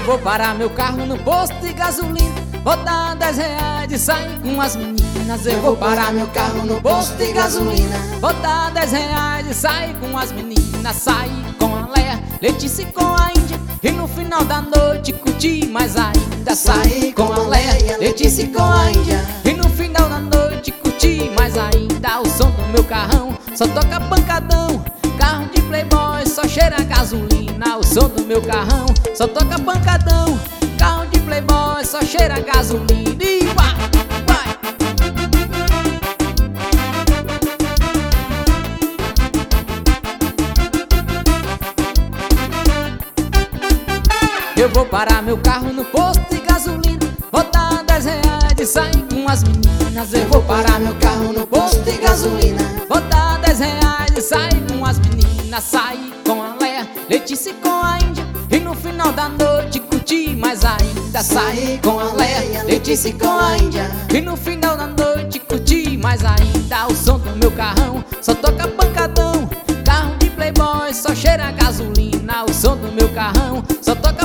vou parar meu carro no posto de gasolina, botar 10 reais e sair com as meninas. Eu vou parar meu carro no posto de gasolina, botar 10 reais e sair com as meninas. Sair com a Léa, Letícia e com a Índia, e no final da noite curtir mais ainda. Sair com a Léa, Letícia e com a Índia, e no final da noite curtir mais ainda. O som do meu carrão só toca pancadão, carro de playboy só cheira gasolina. O som do meu carrão só toca pancadão, carro de playboy só cheira gasolina. E vai, vai. Eu vou parar meu carro no posto de gasolina, botar 10 reais e sair com as meninas. Eu vou parar meu carro no posto de gasolina, botar 10 reais e sair com as meninas. Sair com a Léa, Letícia e com a Índia, e no final da noite curtir mais ainda. Sair com a Léa, Letícia e com a Índia, e no final da noite curtir mais ainda. O som do meu carrão só toca pancadão, carro de playboy só cheira gasolina. O som do meu carrão só toca